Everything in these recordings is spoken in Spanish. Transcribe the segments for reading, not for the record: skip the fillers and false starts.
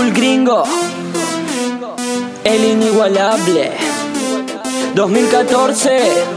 Full Gringo, el inigualable 2014.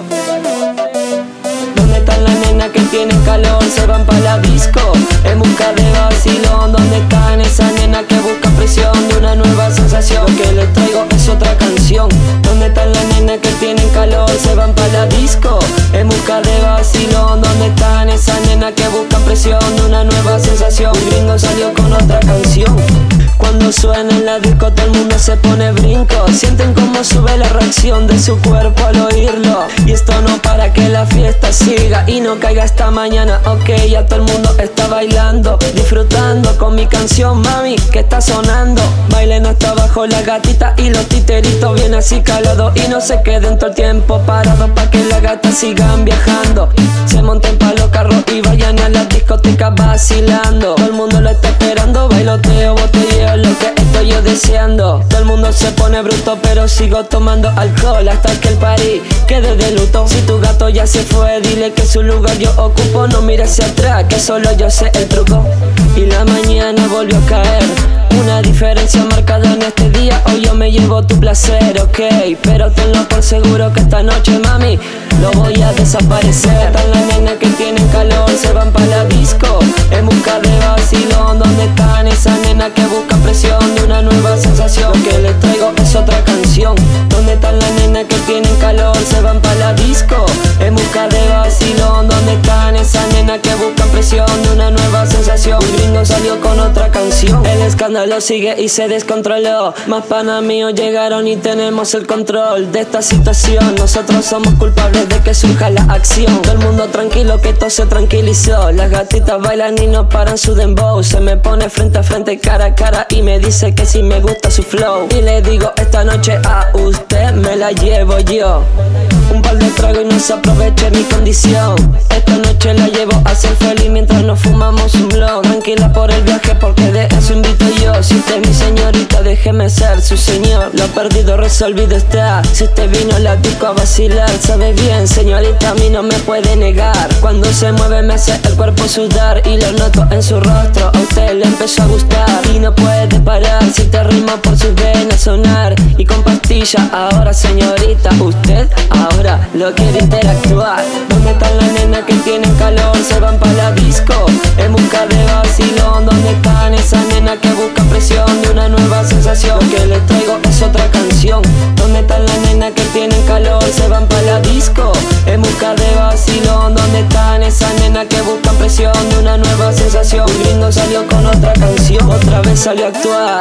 ¿Dónde están las nenas que tienen calor? Se van pa' la disco en busca de vacilón. ¿Dónde están esas nenas que buscan presión de una nueva sensación? Lo que les traigo es otra canción. ¿Dónde están las nenas que tienen calor? Se van pa' la disco en busca de vacilón. ¿Dónde están esas nenas que buscan presión de una nueva sensación? Un gringo salió con otra canción. Cuando suena en la disco todo el mundo se pone brinco. Sienten cómo sube la reacción de su cuerpo al oírlo. Y esto no para que la fiesta siga y no caiga hasta mañana. Ok, ya todo el mundo está bailando, disfrutando con mi canción, mami, que está sonando. Bailen hasta abajo la gatita y los titeritos bien así calados. Y no se queden todo el tiempo parados pa' que las gatas sigan viajando. Se monten pa' los carros y vayan a las discotecas vacilando. Todo el mundo lo está esperando, bailoteo, botelleo, lo que estoy yo deseando. Todo el mundo se pone bruto pero sigo tomando alcohol hasta que el party quede de luto. Si tu gato ya se fue, dile que su lugar yo ocupo. No mires hacia atrás, que solo yo sé el truco. Y la mañana volvió a caer, una diferencia marcada en este día. Hoy yo me llevo tu placer, ok, pero tenlo por seguro que esta noche, mami, lo voy a desaparecer. Están las nenas que tienen calor, se van pa' la disco en busca de vacilón. ¿Dónde están esas nenas que buscan presión de una nueva sensación? Lo que les traigo es otra canción. ¿Dónde están las nenas que tienen calor? Se van pa' la disco en busca de vacilón. ¿Dónde están esas nenas que buscan presión de una nueva sensación? Un gringo salió con otra canción. El escándalo sigue y se descontroló. Más panas míos llegaron y tenemos el control de esta situación. Nosotros somos culpables de que surja la acción. Todo el mundo tranquilo que todo se tranquilizó. Las gatitas bailan y no paran su dembow. Se me pone frente a frente, cara a cara y me dice que si me gusta su flow. Y le digo esta noche a usted me la llevo yo. Un par de tragos y no se aproveche mi condición. Esta noche la llevo a ser feliz mientras nos fumamos un blunt. Tranquila por el viaje porque de eso invito yo. Si usted es mi señorita déjeme ser su señor. Lo perdido resolvido está. Si usted vino a la disco a vacilar, sabe bien señorita a mí no me puede negar. Cuando se mueve me hace el cuerpo sudar y lo noto en su rostro. A usted le empezó a gustar y no puede parar. Si te rimo por sus venas sonar y con pastilla. Ahora señorita usted ahora lo quiere interactuar. ¿Dónde están las nenas que tienen calor? Se van pa' la disco en busca de vacilón. ¿Dónde están esas nenas que buscan presión de una nueva sensación? Lo que les traigo es otra canción. ¿Dónde están las nenas que tienen calor? Se van pa' la disco en busca de vacilón. ¿Dónde están esas nenas que buscan presión de una nueva sensación? Un gringo salió con otra canción, otra vez salió a actuar.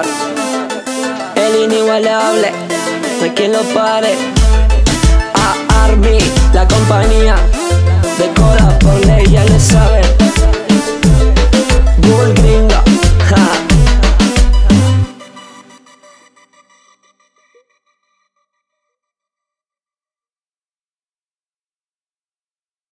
El inigualable, no hay quien lo pare. A Army, la compañía de Cora por ley, ya lo saben.